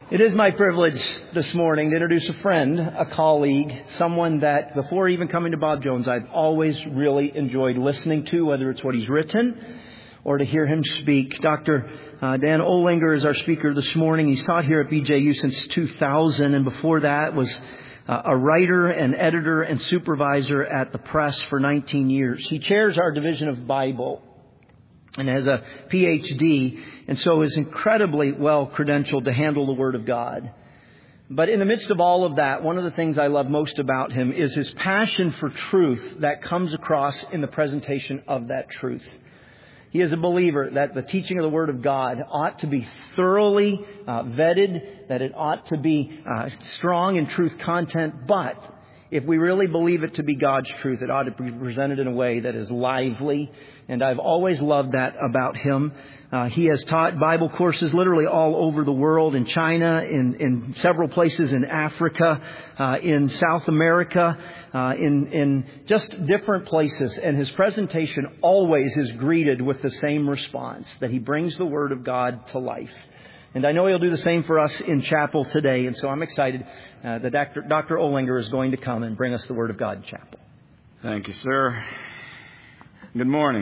It is my privilege this morning to introduce a friend, a colleague, someone that before even coming to Bob Jones, I've always really enjoyed listening to, whether it's what he's written or to hear him speak. Dr. Dan Olinger is our speaker this morning. He's taught here at BJU since 2000, and before that was a writer and editor and supervisor at the press for 19 years. He chairs our division of Bible and has a PhD, and so is incredibly well credentialed to handle the Word of God. But in the midst of all of that, one of the things I love most about him is his passion for truth that comes across in the presentation of that truth. He is a believer that the teaching of the Word of God ought to be thoroughly vetted, that it ought to be strong in truth content, but if we really believe it to be God's truth, it ought to be presented in a way that is lively. And I've always loved that about him. He has taught Bible courses literally all over the world, in China, in several places in Africa, in South America, in just different places. And his presentation always is greeted with the same response, that he brings the Word of God to life. And I know he'll do the same for us in chapel today. And so I'm excited that Dr. Olinger is going to come and bring us the Word of God in chapel. Thank you, sir. Good morning.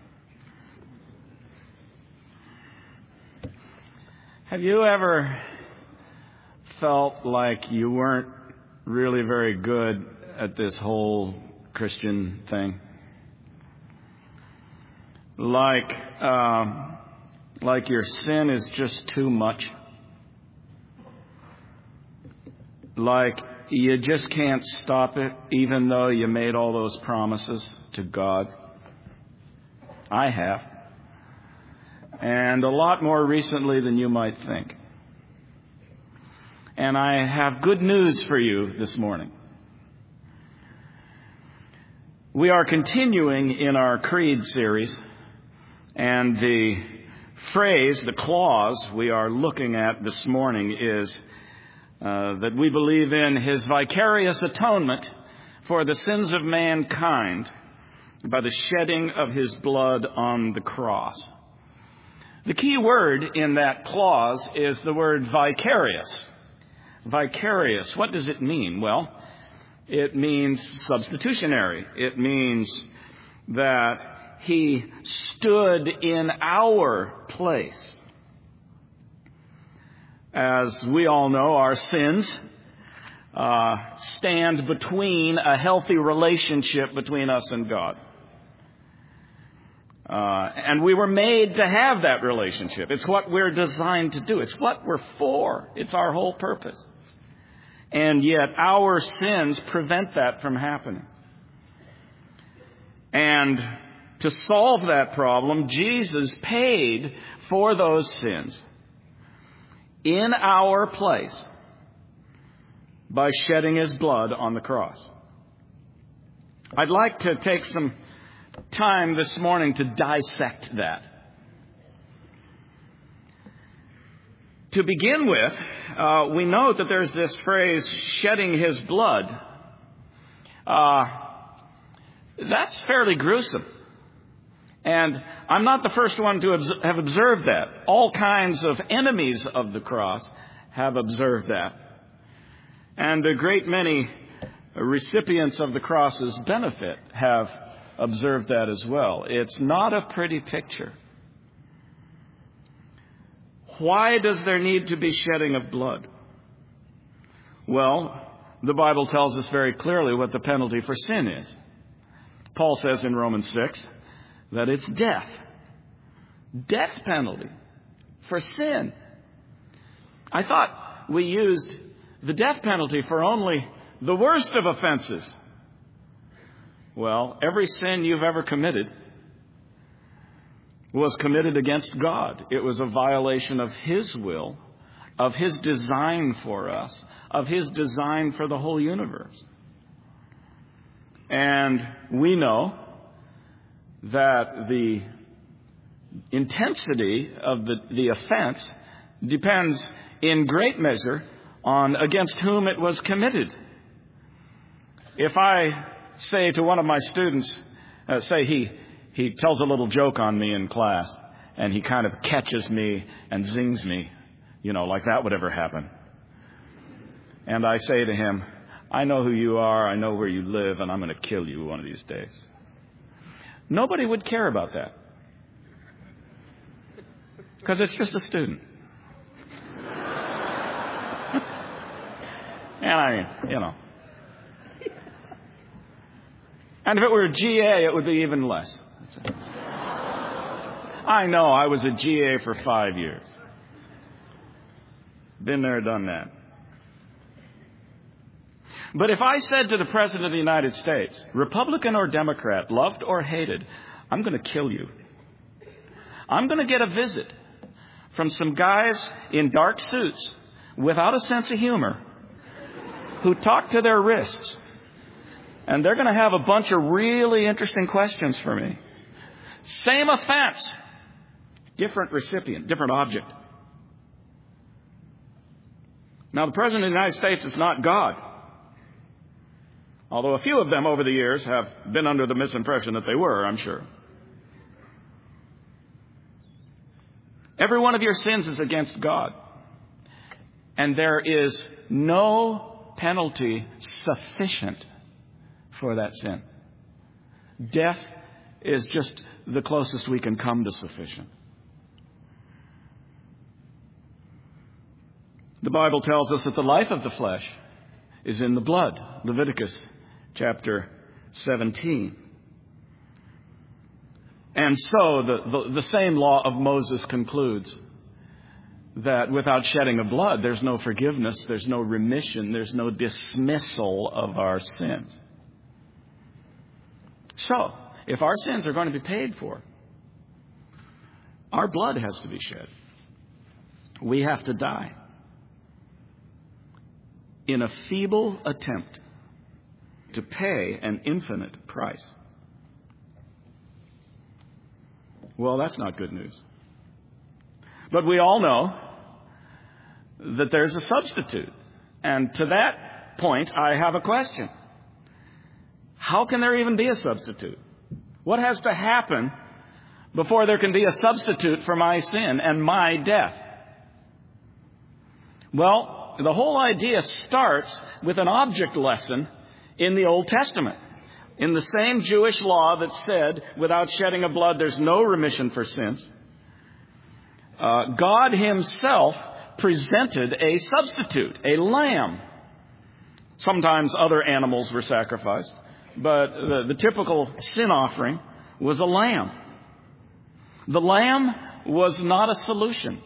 Have you ever felt like you weren't really very good at this whole Christian thing? Like your sin is just too much? Like you just can't stop it, even though you made all those promises to God? I have. And a lot more recently than you might think. And I have good news for you this morning. We are continuing in our Creed series, and the phrase, the clause we are looking at this morning is that we believe in His vicarious atonement for the sins of mankind by the shedding of His blood on the cross. The key word in that clause is the word vicarious. Vicarious. What does it mean? Well, it means substitutionary. It means that He stood in our place. As we all know, our sins stand between a healthy relationship between us and God. And we were made to have that relationship. It's what we're designed to do. It's what we're for. It's our whole purpose. And yet our sins prevent that from happening. And to solve that problem, Jesus paid for those sins in our place by shedding His blood on the cross. I'd like to take some time this morning to dissect that. To begin with, we know that there's this phrase, shedding His blood. That's fairly gruesome. And I'm not the first one to have observed that. All kinds of enemies of the cross have observed that. And a great many recipients of the cross's benefit have observed that as well. It's not a pretty picture. Why does there need to be shedding of blood? Well, the Bible tells us very clearly what the penalty for sin is. Paul says in Romans 6 that it's death. Death penalty for sin. I thought we used the death penalty for only the worst of offenses. Well, every sin you've ever committed was committed against God. It was a violation of His will, of His design for us, of His design for the whole universe. And we know that the intensity of the offense depends in great measure on against whom it was committed. If I say to one of my students, say he tells a little joke on me in class, and he kind of catches me and zings me, like that would ever happen. And I say to him, I know who you are, I know where you live, and I'm going to kill you one of these days. Nobody would care about that. Because it's just a student. And And if it were a GA, it would be even less. I know, I was a GA for 5 years. Been there, done that. But if I said to the President of the United States, Republican or Democrat, loved or hated, I'm going to kill you. I'm going to get a visit from some guys in dark suits without a sense of humor who talk to their wrists. And they're going to have a bunch of really interesting questions for me. Same offense. Different recipient, different object. Now, the President of the United States is not God. Although a few of them over the years have been under the misimpression that they were, I'm sure. Every one of your sins is against God. And there is no penalty sufficient for that sin. Death is just the closest we can come to sufficient. The Bible tells us that the life of the flesh is in the blood. Leviticus chapter 17. And so the same law of Moses concludes that without shedding of blood, there's no forgiveness, there's no remission, there's no dismissal of our sins. So, if our sins are going to be paid for, our blood has to be shed. We have to die in a feeble attempt to pay an infinite price. Well, that's not good news. But we all know that there's a substitute. And to that point, I have a question. How can there even be a substitute? What has to happen before there can be a substitute for my sin and my death? Well, the whole idea starts with an object lesson in the Old Testament. In the same Jewish law that said, without shedding of blood, there's no remission for sins, God Himself presented a substitute, a lamb. Sometimes other animals were sacrificed, but the typical sin offering was a lamb. The lamb was not a solution.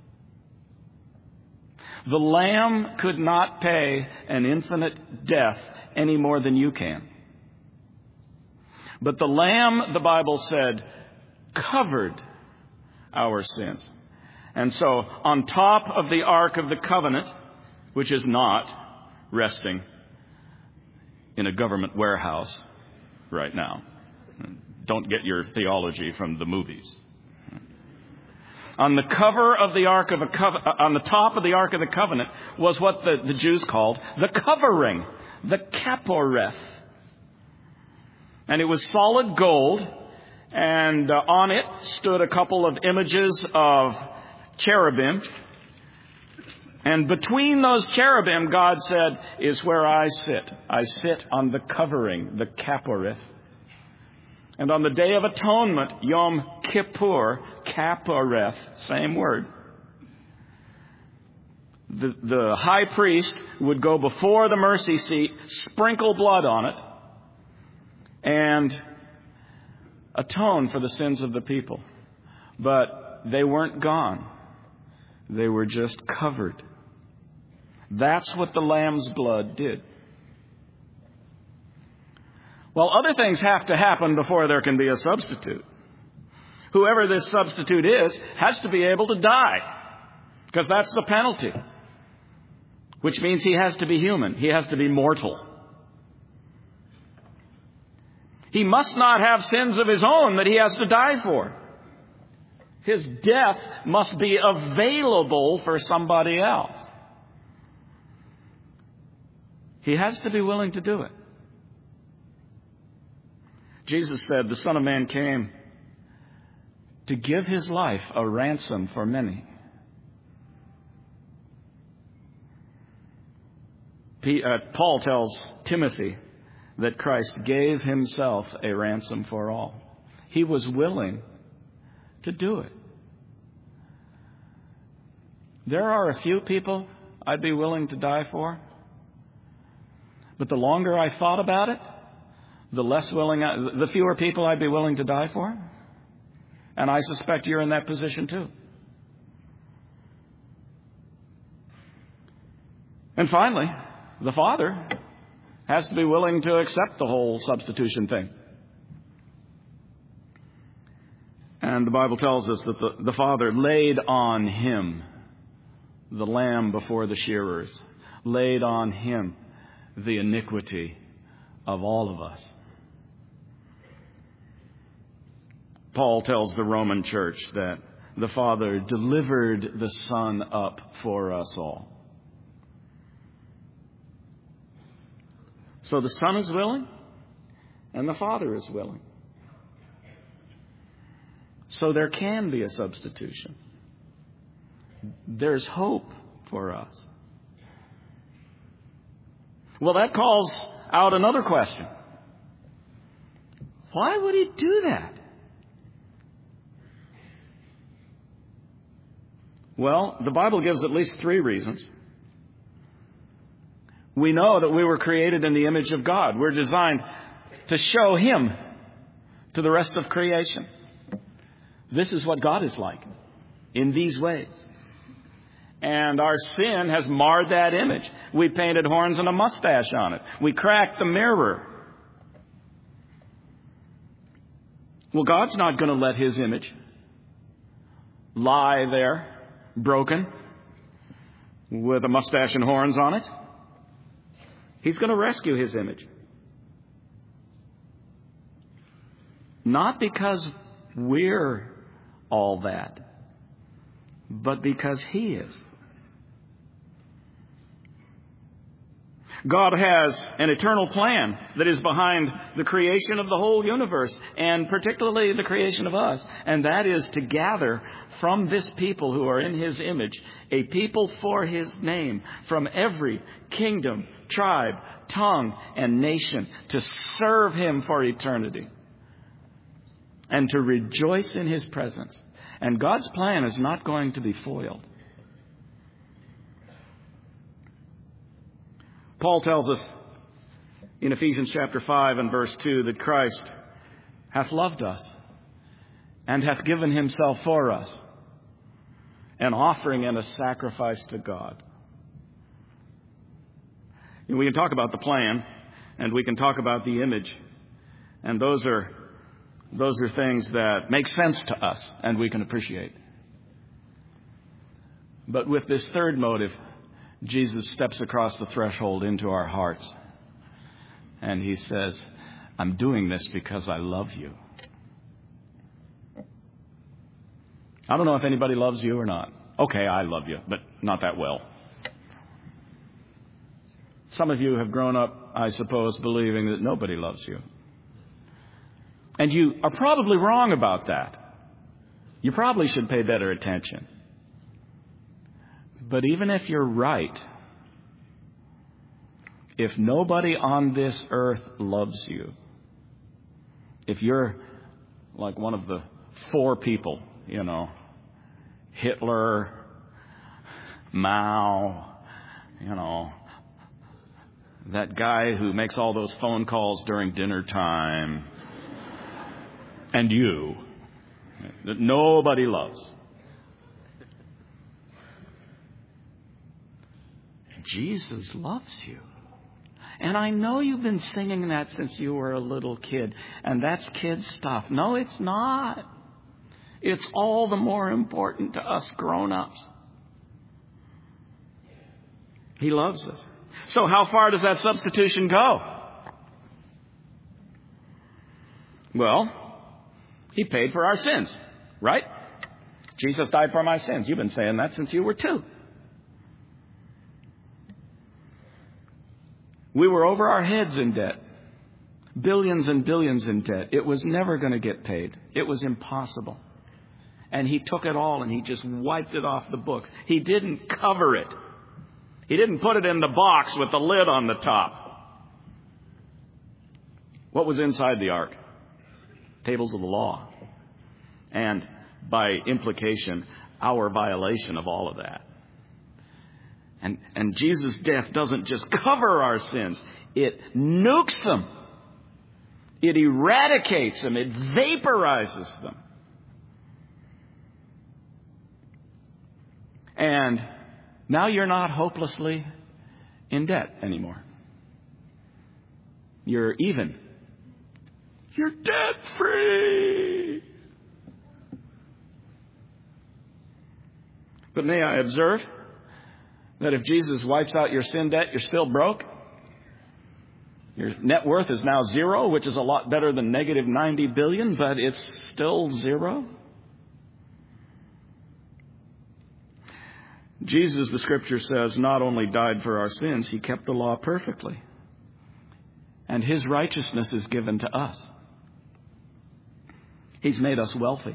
The lamb could not pay an infinite death any more than you can. But the lamb, the Bible said, covered our sins. And so, on top of the Ark of the Covenant, which is not resting in a government warehouse right now. Don't get your theology from the movies. On the cover of the Ark of on the top of the Ark of the Covenant was what the Jews called the covering, the kaporeth. And it was solid gold, and on it stood a couple of images of cherubim. And between those cherubim, God said, is where I sit. I sit on the covering, the kaporeth. And on the Day of Atonement, Yom Kippur, kaporeth, same word. The high priest would go before the mercy seat, sprinkle blood on it, and atone for the sins of the people. But they weren't gone. They were just covered. That's what the lamb's blood did. Well, other things have to happen before there can be a substitute. Whoever this substitute is has to be able to die, because that's the penalty. Which means he has to be human. He has to be mortal. He must not have sins of his own that he has to die for. His death must be available for somebody else. He has to be willing to do it. Jesus said, the Son of Man came to give his life a ransom for many. Paul tells Timothy that Christ gave himself a ransom for all. He was willing to do it. There are a few people I'd be willing to die for, but the longer I thought about it, the fewer people I'd be willing to die for. And I suspect you're in that position too. And finally, the Father has to be willing to accept the whole substitution thing. And the Bible tells us that the Father laid on him the lamb before the shearers, laid on him the iniquity of all of us. Paul tells the Roman church that the Father delivered the Son up for us all. So the Son is willing and the Father is willing. So there can be a substitution. There's hope for us. Well, that calls out another question. Why would he do that? Well, the Bible gives at least 3 reasons. We know that we were created in the image of God. We're designed to show Him to the rest of creation. This is what God is like in these ways. And our sin has marred that image. We painted horns and a mustache on it. We cracked the mirror. Well, God's not going to let His image lie there, broken, with a mustache and horns on it. He's going to rescue His image. Not because we're all that, but because He is. God has an eternal plan that is behind the creation of the whole universe, and particularly the creation of us. And that is to gather from this people who are in His image, a people for His name, from every kingdom, tribe, tongue, and nation, to serve Him for eternity and to rejoice in His presence. And God's plan is not going to be foiled. Paul tells us in Ephesians chapter 5 and verse 2 that Christ hath loved us and hath given Himself for us, an offering and a sacrifice to God. And we can talk about the plan, and we can talk about the image, and those are things that make sense to us and we can appreciate. But with this third motive, Jesus steps across the threshold into our hearts. And He says, I'm doing this because I love you. I don't know if anybody loves you or not. Okay, I love you, but not that well. Some of you have grown up, I suppose, believing that nobody loves you. And you are probably wrong about that. You probably should pay better attention. But even if you're right, if nobody on this earth loves you, if you're like one of the 4 people, Hitler, Mao, that guy who makes all those phone calls during dinner time, and you, that nobody loves. Jesus loves you. And I know you've been singing that since you were a little kid, and that's kid stuff. No, it's not. It's all the more important to us grown-ups. He loves us. So how far does that substitution go? Well, He paid for our sins, right? Jesus died for my sins. You've been saying that since you were 2. We were over our heads in debt. Billions and billions in debt. It was never going to get paid. It was impossible. And He took it all and He just wiped it off the books. He didn't cover it. He didn't put it in the box with the lid on the top. What was inside the ark? Tables of the law. And by implication, our violation of all of that. And Jesus' death doesn't just cover our sins. It nukes them. It eradicates them. It vaporizes them. And now you're not hopelessly in debt anymore. You're even. You're debt-free. But may I observe that if Jesus wipes out your sin debt, you're still broke? Your net worth is now zero, which is a lot better than negative 90 billion, but it's still zero. Jesus, the Scripture says, not only died for our sins, He kept the law perfectly. And His righteousness is given to us. He's made us wealthy.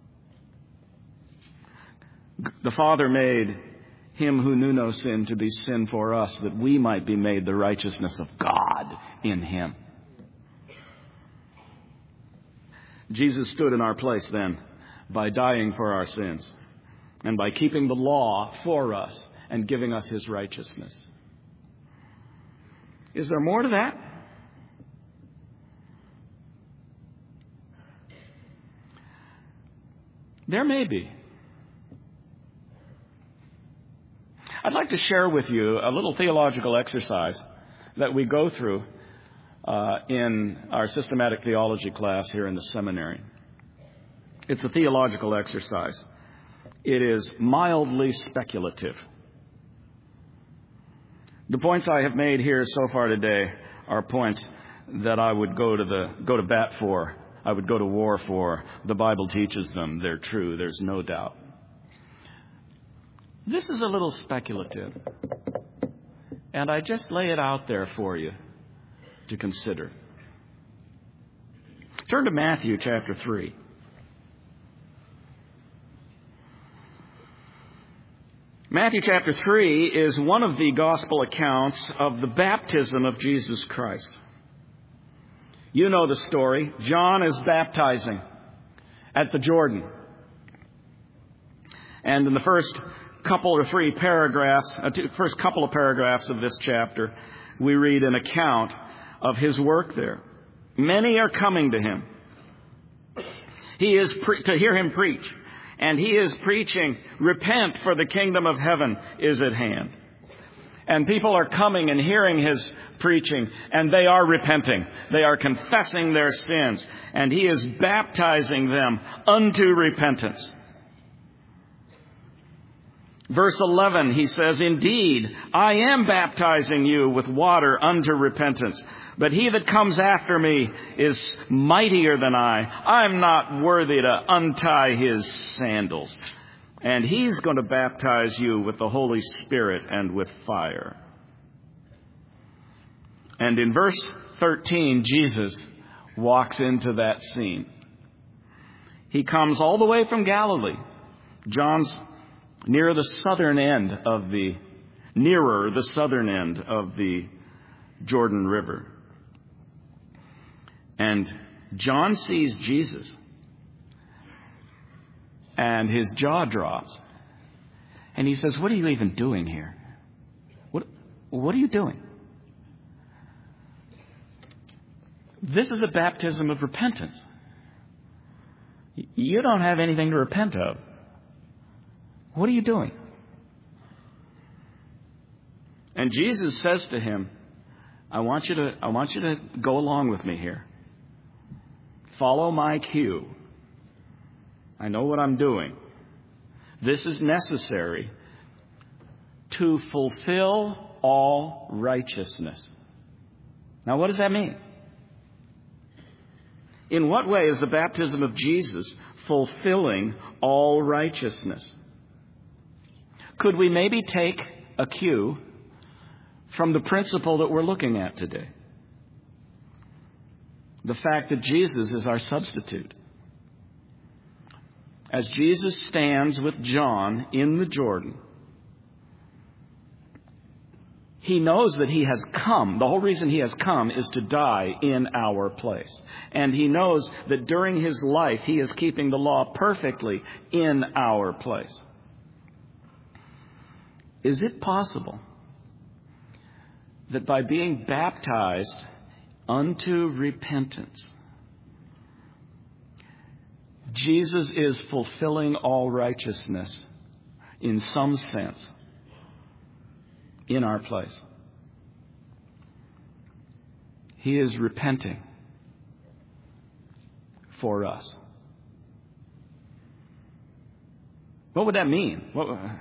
The Father made Him who knew no sin to be sin for us, that we might be made the righteousness of God in Him. Jesus stood in our place then by dying for our sins and by keeping the law for us and giving us His righteousness. Is there more to that? There may be. I'd like to share with you a little theological exercise that we go through in our systematic theology class here in the seminary. It's a theological exercise. It is mildly speculative. The points I have made here so far today are points that I would go to bat for. I would go to war for. The Bible teaches them. They're true. There's no doubt. This is a little speculative, and I just lay it out there for you to consider. Turn to Matthew chapter 3. Matthew chapter 3 is one of the gospel accounts of the baptism of Jesus Christ. You know the story. John is baptizing at the Jordan. And in the first couple of paragraphs of this chapter, we read an account of his work there. Many are coming to him. He is to hear him preach. And he is preaching, repent, for the kingdom of heaven is at hand. And people are coming and hearing his preaching, and they are repenting. They are confessing their sins. And he is baptizing them unto repentance. Verse 11, he says, indeed, I am baptizing you with water unto repentance. But he that comes after me is mightier than I. I'm not worthy to untie his sandals. And he's going to baptize you with the Holy Spirit and with fire. And in verse 13, Jesus walks into that scene. He comes all the way from Galilee. John's nearer the southern end of the Jordan River. And John sees Jesus, and his jaw drops. And he says, what are you even doing here? What are you doing? This is a baptism of repentance. You don't have anything to repent of. What are you doing? And Jesus says to him, I want you to go along with me here. Follow my cue. I know what I'm doing. This is necessary to fulfill all righteousness. Now, what does that mean? In what way is the baptism of Jesus fulfilling all righteousness? Could we maybe take a cue from the principle that we're looking at today? The fact that Jesus is our substitute. As Jesus stands with John in the Jordan, He knows that He has come. The whole reason He has come is to die in our place. And He knows that during His life, He is keeping the law perfectly in our place. Is it possible that by being baptized unto repentance, Jesus is fulfilling all righteousness in some sense in our place? He is repenting for us. What would that mean?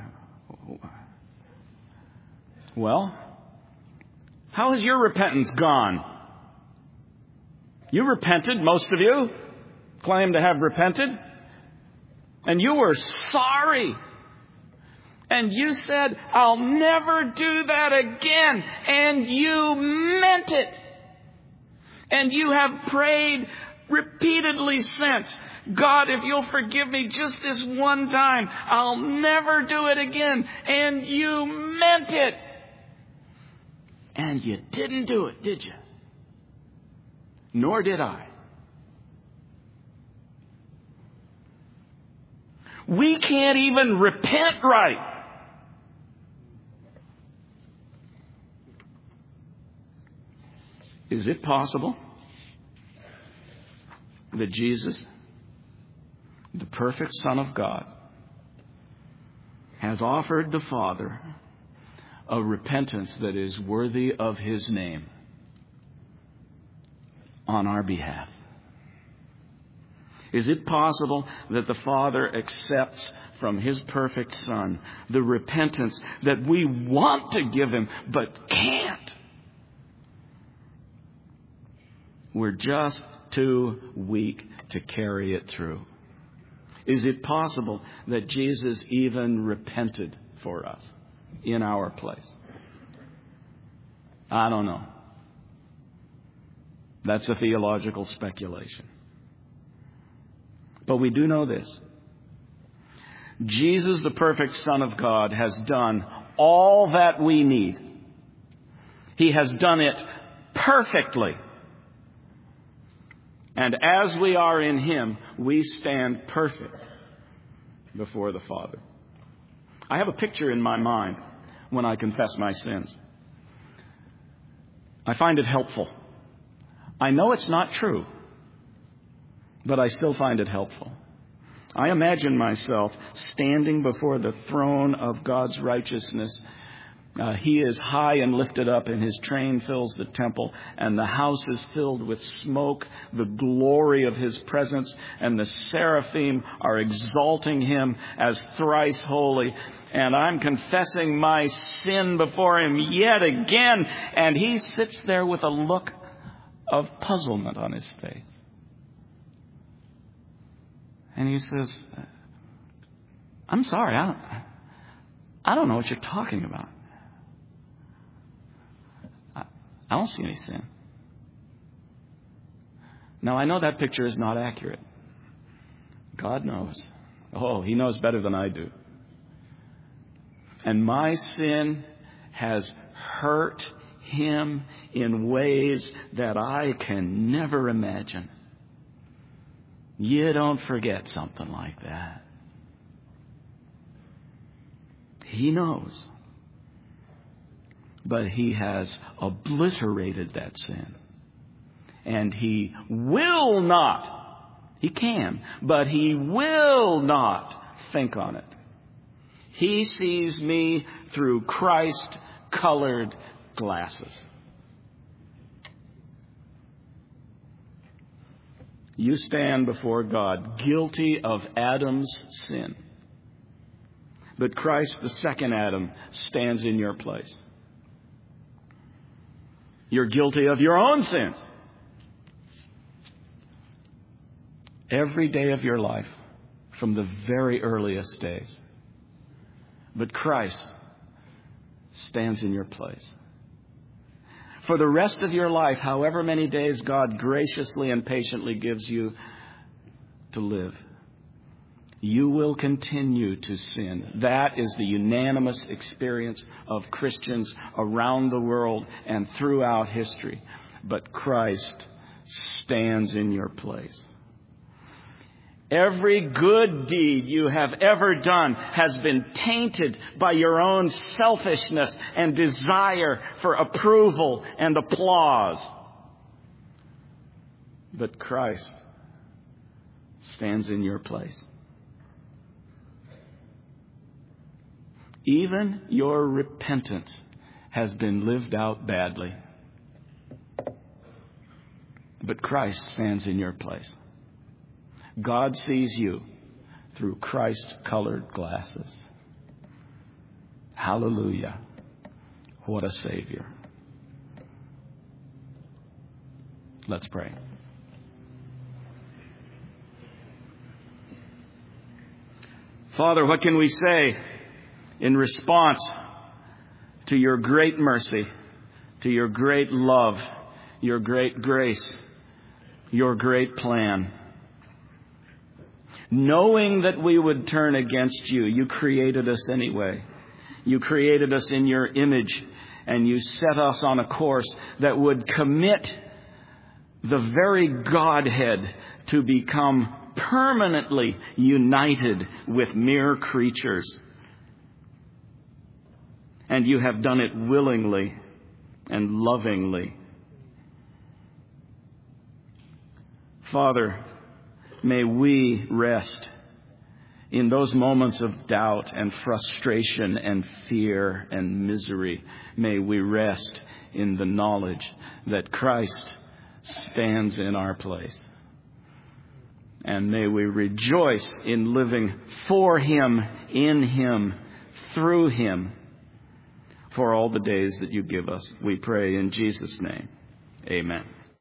Well, how has your repentance gone? You repented, most of you claim to have repented, and you were sorry. And you said, I'll never do that again. And you meant it. And you have prayed repeatedly since, God, if you'll forgive me just this one time, I'll never do it again. And you meant it. And you didn't do it, did you? Nor did I. We can't even repent right. Is it possible that Jesus, the perfect Son of God, has offered the Father a repentance that is worthy of His name on our behalf? Is it possible that the Father accepts from His perfect Son the repentance that we want to give Him but can't? We're just too weak to carry it through. Is it possible that Jesus even repented for us in our place? I don't know. That's a theological speculation. But we do know this. Jesus, the perfect Son of God, has done all that we need. He has done it perfectly. And as we are in Him, we stand perfect before the Father. I have a picture in my mind when I confess my sins. I find it helpful. I know it's not true, but I still find it helpful. I imagine myself standing before the throne of God's righteousness. He is high and lifted up, and His train fills the temple, and the house is filled with smoke, the glory of His presence, and the seraphim are exalting Him as thrice holy. And I'm confessing my sin before Him yet again, and He sits there with a look of puzzlement on His face. And He says, I'm sorry, I don't know what you're talking about. I don't see any sin. Now, I know that picture is not accurate. God knows. Oh, He knows better than I do. And my sin has hurt Him in ways that I can never imagine. You don't forget something like that. He knows. But He has obliterated that sin. And He will not. He can, but He will not think on it. He sees me through Christ-colored glasses. You stand before God guilty of Adam's sin. But Christ, the second Adam, stands in your place. You're guilty of your own sin. Every day of your life, from the very earliest days. But Christ stands in your place. For the rest of your life, however many days God graciously and patiently gives you to live, you will continue to sin. That is the unanimous experience of Christians around the world and throughout history. But Christ stands in your place. Every good deed you have ever done has been tainted by your own selfishness and desire for approval and applause. But Christ stands in your place. Even your repentance has been lived out badly. But Christ stands in your place. God sees you through Christ-colored glasses. Hallelujah. What a Savior. Let's pray. Father, what can we say in response to your great mercy, to your great love, your great grace, your great plan? Knowing that we would turn against you, you created us anyway. You created us in your image, and you set us on a course that would commit the very Godhead to become permanently united with mere creatures. And you have done it willingly and lovingly. Father, may we rest in those moments of doubt and frustration and fear and misery. May we rest in the knowledge that Christ stands in our place. And may we rejoice in living for Him, in Him, through Him, for all the days that you give us. We pray in Jesus' name. Amen.